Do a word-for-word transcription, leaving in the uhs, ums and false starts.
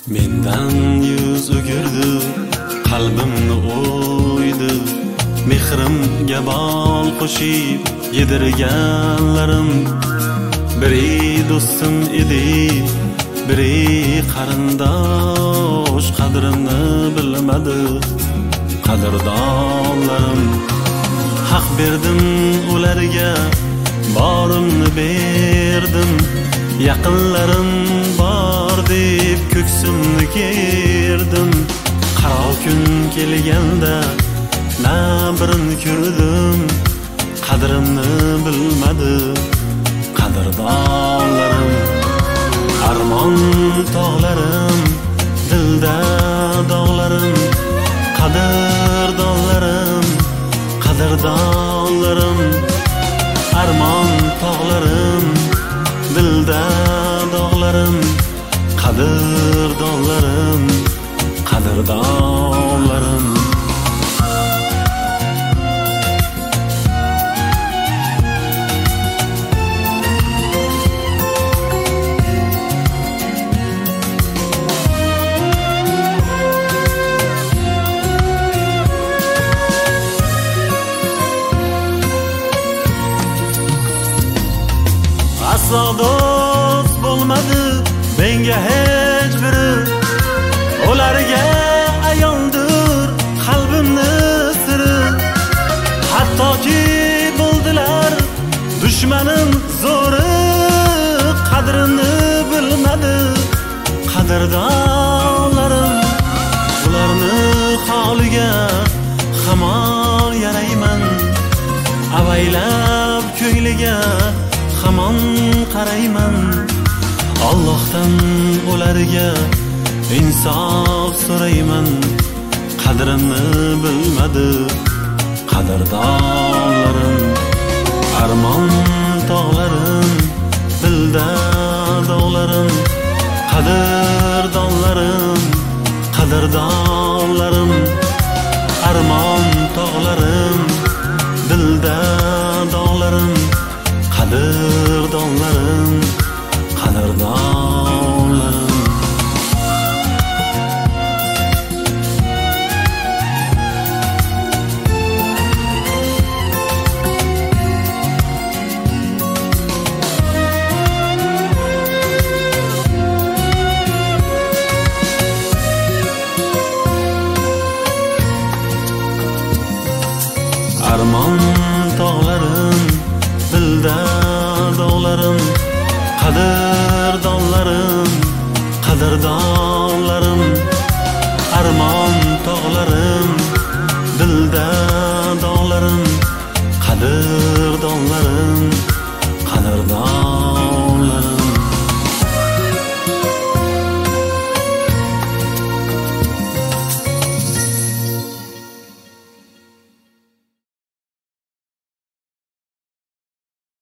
Mendan yuz o'girdi, qalbimni o'ydi, mehrimga bol qo'shib yedirganlarim. Biri do'stim edi, biri qarindosh, qadrimni bilmadi qadrdonlarim. Haq berdim ularga, borimni berdim, yaqinlarim bor deb ko'ksimni kerdim. Qaro kun kelganda na birini ko'rdim, qadrimni bilmadi qadrdonlarim. Armon tog'larim, dilda dog'larim, qadrdonlarim, qadrdonlarim. Armon tog'larim, dilda dog'larim, qadrdonlarim, qadrdonlarim. Aslo do'st bo'lmadi menga hech biri, ularga ayondir qalbimni siri. Hattoki bo'ldilar dushmanim zo'ri, qadrimni bilmadi qadrdonlarim. Ularni holiga hamon yarayman, avaylab ko'ngliga hamon qarayman. Allohdan ularga insof so'rayman, qadrimni bilmadi qadrdonlarim. Armon tog'larim, dilda dog'larim, qadrdonlarim, qadrdonlarim. Armon tog'larim, dilda dog'larim, qadrdonlarim, qadrdonlarim. Armon tog'larim, dilda dog'larim, qadrdonlarim, qadrdonlarim. Armon tog'larim, dilda dog'larim, qadr